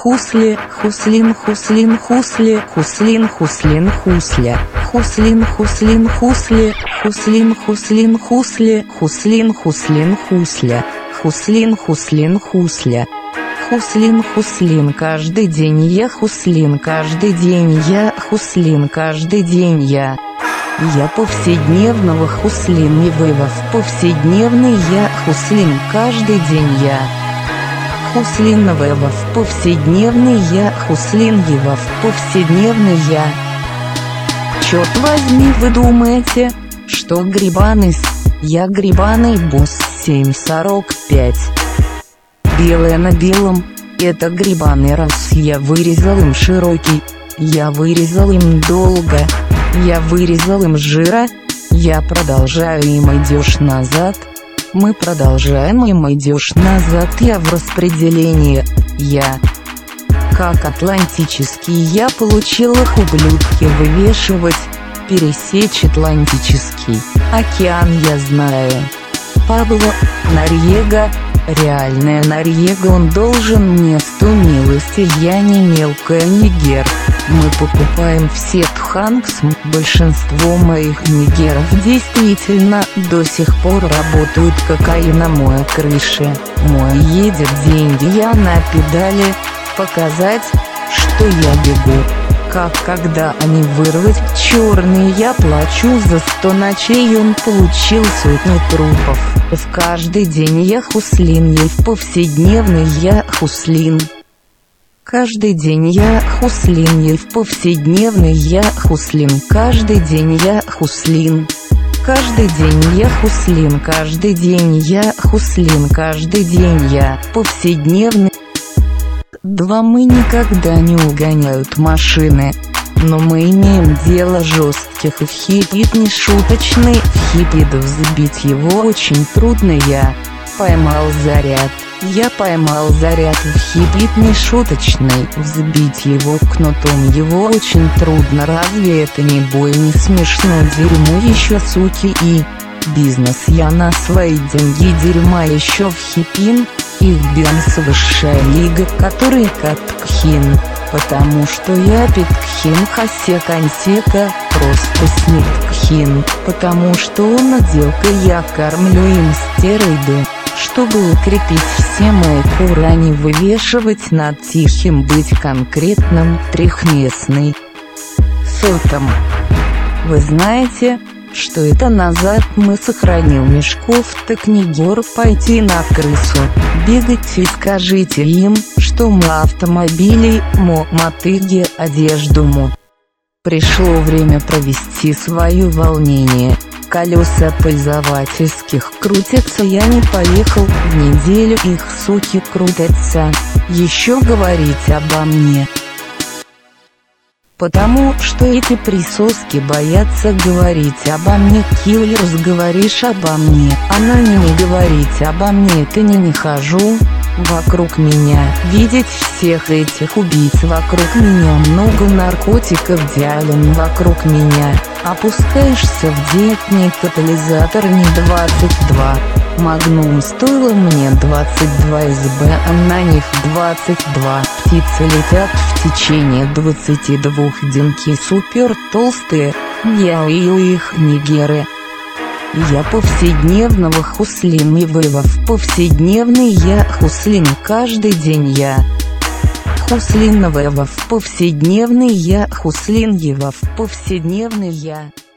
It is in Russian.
Хусли, хуслин, хуслин, хусли, хуслин, хуслин, хусля. Хуслин, хуслин, хусли, хуслин, хуслин, хусли, хуслин, хуслин, хусля. Хуслин, хуслин, хусля. Хуслин, хуслин, каждый день я хуслин, каждый день я хуслин, каждый день я. Я повседневного хуслин, Ивывов, повседневный я хуслин, каждый день я. Хуслин Ивывов, повседневный я хуслин Ивов, повседневный я. Черт возьми, вы думаете, что грибаный я грибаный босс 745. Белое на белом, это грибаный раз, я вырезал им широкий, я вырезал им долго, я вырезал им жира, я продолжаю им идешь назад. Мы продолжаем им идешь назад, я в распределении, я. Как атлантический я получил их ублюдки вывешивать, пересечь Атлантический океан я знаю. Пабло Норьега, реальная Норьега, он должен мне 100 милости, я не мелкая нигер. Мы покупаем в Сетхангс, большинство моих нигеров действительно до сих пор работают кокаин на моей крыше. Мой едет деньги, я на педали, показать, что я бегу. Как когда они вырвать черные, я плачу за 100 ночей, он получил сотню трупов. В каждый день я хуслин, я в повседневный я хуслин. Каждый день я хуслин, я в повседневный я хуслин, каждый день я хуслин. Каждый день я хуслин, каждый день я хуслин, каждый день я повседневный. Два мы никогда не угоняют машины, но мы имеем дело жестких и в хипит не шуточный, в хипидов сбить его очень трудно, я поймал заряд. Я поймал заряд в хипит не шуточный, взбить его кнутом его очень трудно, разве это не бой, не смешно, дерьмо еще суки и бизнес, я на свои деньги дерьма еще в хипин, их бенс высшая лига, который каткхин, потому что я питкхин хасек ансека, просто сниткхин, потому что он отделка, я кормлю им стероиды. Чтобы укрепить все мои куры, не вывешивать над тихим, быть конкретным, трехместный. Сотом. Вы знаете, что это назад мы сохранил мешков, так не гор пойти на крысу, бегать и скажите им, что мы автомобилей, мотыги, одежду Пришло время провести свое волнение. Колеса пользовательских крутятся, я не поехал, в неделю их суки крутятся. Еще говорить обо мне. Потому что эти присоски боятся говорить обо мне. Киллерс, говоришь обо мне, она не говорить обо мне, это не хожу вокруг меня, видеть всех этих убийц вокруг меня, много наркотиков диален вокруг меня. Опускаешься в диетный катализатор не 22. Магнум стоило мне 22 СБ, а на них 22. Птицы летят в течение 22 деньки, супер толстые, я и их нигеры. Я повседневного хуслин и вывов, повседневный я хуслин, каждый день я. Хуслин вывов, повседневный я хуслин евов, повседневный я.